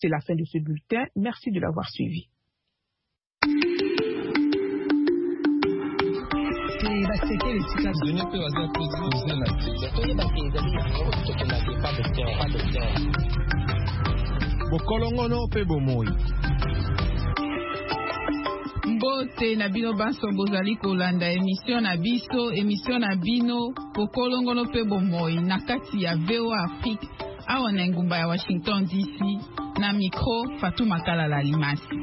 C'est la fin de ce bulletin. Merci de l'avoir suivi. Mbote na bino banso bozali kolanda émission na bino pokolongono pe bomoi na kati ya VOA Afrique awa na ngumba ya Washington DC na micro Fatuma Kalala Limasi.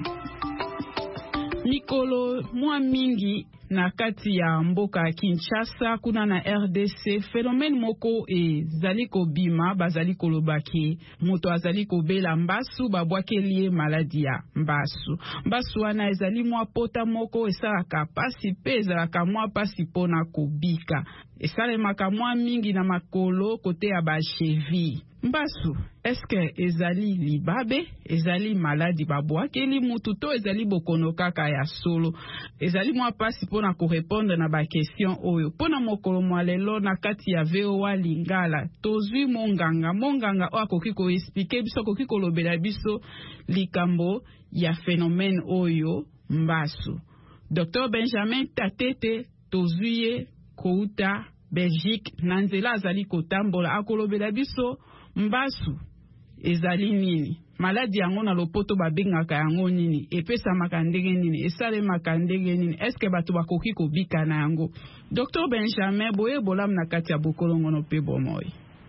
Mikolo mwa mingi na kati ya mboka ya Kinshasa kuna na RDC phénomène moko ezali kobima bazali kolobaki moto azali kobela mbasu babwakeli maladi ya mbasu wana ezali mwa pota moko esalaka pasi pe ezalaka mwa pasi pona kobika esalemaka mwa mingi na makolo kote ya bachevi. Mbasu, eske ezali libabe, ezali maladi babwakeli mutu to ezali bokono kaka ya solo. Ezali mwa pasi pona korepondre na ba question oyo. Pona mokolo mwalelo na kati ya VOA Lingala, tozwi monganga o akoki ko expliquer biso koki kolobela biso likambo ya phénomène oyo mbasu. Dr Benjamin Tatete tozwiye kouta Belgique nanzela azali kotambola akolobela biso mbasu ezali nini, maladi yango na lopoto babengaka yango nini, epesamaka ndenge nini, esalemaka ndenge nini, eske bato bakoki kobika na yango. Dr Benjamin boye bolam na kati ya bokolongono pe bomoi.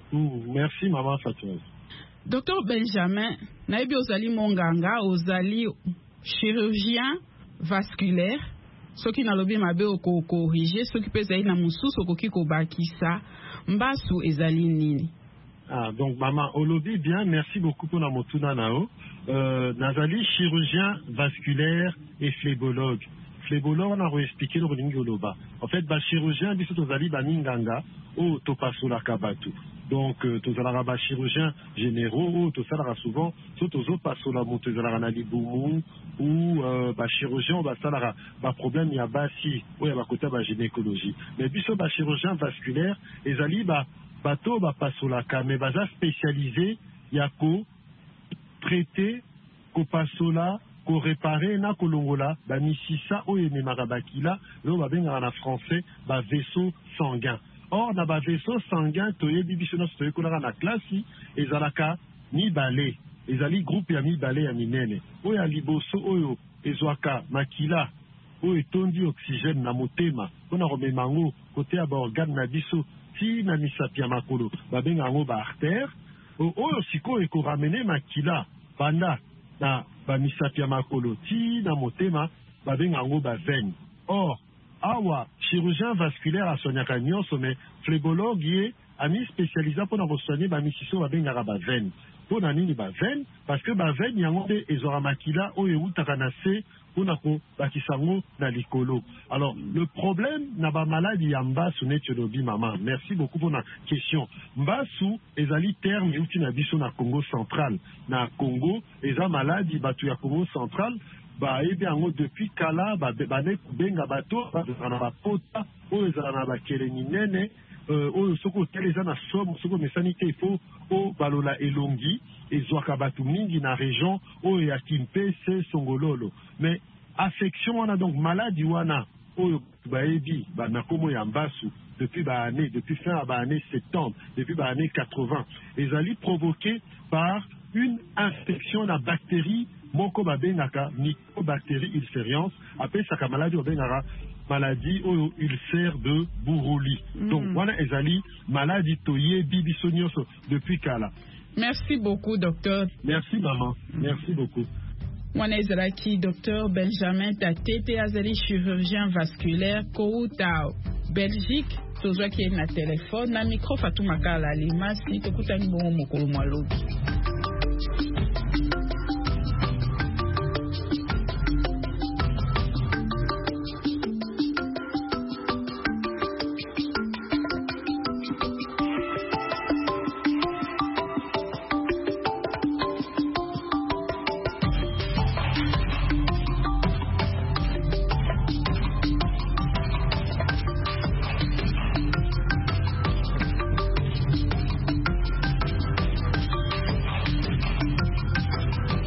Merci maman Fatima. Dr Benjamin, nayebi ozali monganga, ozali chirurgien vasculaire, soki nalobi mabe oko corriger, soki pe ezali na mususu okoki kobakisa, mbasu ezali nini? Donc maman Olobi bien, merci beaucoup pour la motuna nao. Nazali chirurgien vasculaire et phlébologue. Phlébologue on a expliqué le ringi oloba. En fait chirurgien biso tozali baninganga o topasola kabatu. Donc tozala ba chirurgien généraux tozala souvent tozo pasola moto tozala na libumu ou chirurgien on va sala ba problème ya basi ou ya ba kota ba gynécologie. Mais biso ba chirurgien vasculaire ezali bato bapasolaka me baza spécialisé ya ko traiter ko pasola ko réparer na kolongola ba misisa oyo ememaka bakila lo babengaka na français ba vaisseau sanguin. Or na ba vaisseau sanguin toyebi biso na toyekolaka na classe ezalaka mibale ezali groupe ya mibale ya minene oyo ya liboso oyo ezwaka makila oyo etondi oxygène na motema mpona komema yango kote ya baorgane na biso ti na misapi ya makolo babenga yango ba artère oyo sikoyo ekoramene makila banda na bamisapi ya makolo ti na motema babenga yango ba veine. Or awa chirurgien vasculaire asoignaka nyonso me phlébologue ye ami spécialisé mpona kosoigne bamisiso babengaka ba veine. Mpona nini ba veine? Parce que ba veine yango mpe ezwaka makila oyo eutaka na se mpona kobakisa yango na likolo. Alors le problème na bamaladi ya mbasu neti olobi mama, merci beaucoup pour la question. Mbasu ezali terme euti na biso na Congo central. Na Congo eza maladi bato ya Congo central bayebi yango depuis kala bane kubenga bato bazala na bapota oyo ezala na bakele minene oyo soko tele eza na somo soko mesani te ifo o balola elongi ezwaka bato mingi na région oyo ya Kimpese Songololo. Mais affection wana donc maladie wana oyo bayebi na komo ya mbasu depuis fin à année 70, depuis année 80 ezali provoqué par une infection na bactérie moko babengaka mycobactérie ulcérians apesaka maladie babengaka maladie oyo ulcère de Buruli. Donc voilà ezali maladie toyebi biso nyonso depuis kala. Merci beaucoup docteur. Merci maman. Merci beaucoup. Mwana ezalaki Dr Benjamin Tatete azali chirurgien vasculaire kouta Belgique tozwaki na telefone na micro Fatuma Kalala Limasi tokutani bongo mokolo mwalobi.